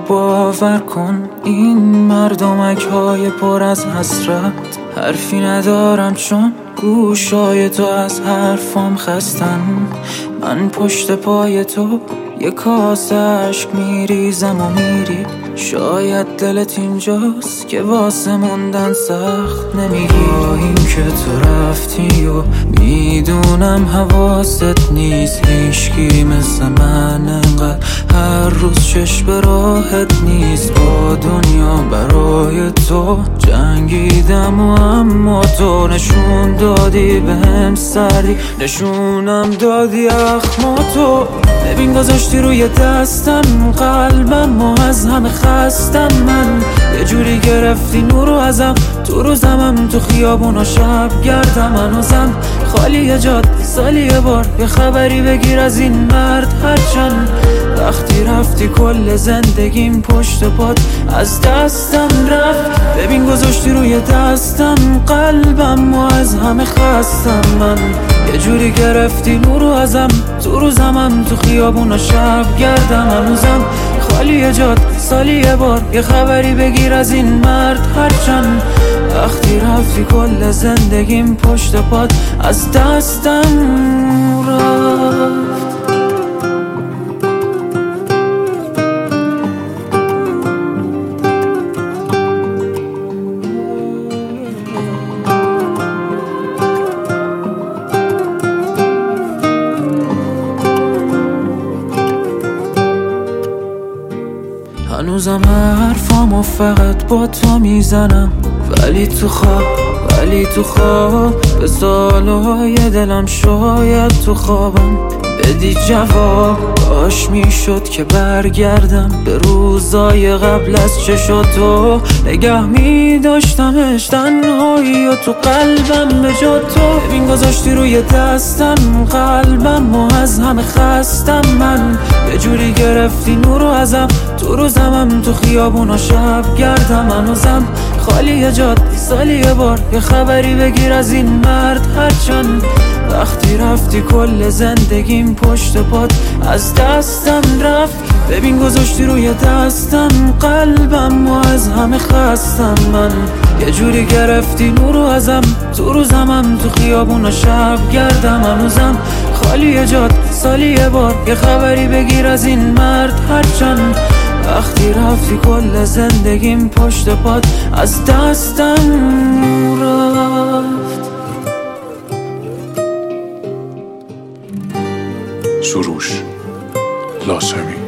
باور کن این مردمک های پر از حسرت حرفی ندارم چون گوشای تو از حرفام خستن. من پشت پای تو یه کاسه عشق میریزم و میری. شاید دلت اینجاست که واسه موندن سخت نمیگیم که تو رفتی و میدونم حواست نیست. هیچکی مثل من انقدر هر روز چشم به راحت نیست. با دنیا برای تو جنگیدم و اما تو نشون دادی بهم سردی، نشونم دادی اخماتو. ببین گذاشتی روی دستم قلبم و از همه خستم. من یه جوری گرفتی نورو ازم، تو روزمم تو خیابون و شب گردم. هنوزم خالی جاد سالی یه بار یه خبری بگیر از این مرد. هرچند وقتی رفتی کل زندگیم پشت پات از دستم رفت. ببین گذاشتی روی دستم قلبم و از همه خستم. من یه جوری گرفتی نورو ازم، تو روزمم تو خیابون و شب گردم. هنوزم خالی جاد سالی یه بار یه خبری بگیر از این مرد. هرچند وقتی رفتی کل زندگیم پشت پات از دستم رفت. هنوزم حرفامو فقط با تو میزنم، ولی تو خواب به سالهای دلم شاید تو خوابم بدی جواب. کاش میشد که برگردم به روزای قبل از چه شد تو. نگه میداشتمش تنهایی و تو قلبم به جا تو. ببین گذاشتی روی دستم قلبم و از همه خستم. من یه جوری گرفتی نورو ازم، تو روزمم تو خیابون و شب گردم. هنوزم خالی جاد سالی یه بار یه خبری بگیر از این مرد. هرچند وقتی رفتی کل زندگیم پشت پات از دستم رفت. ببین گذاشتی روی دستم قلبم و از همه خستم. من یه جوری گرفتی نورو ازم، تو روزمم تو خیابون و شب گردم. هنوزم خالی جاد سالی یه بار یه خبری بگیر از این مرد. هرچند وقتی رفتی کل زندگیم پشت پات از دستم رفت. سروش لاسمی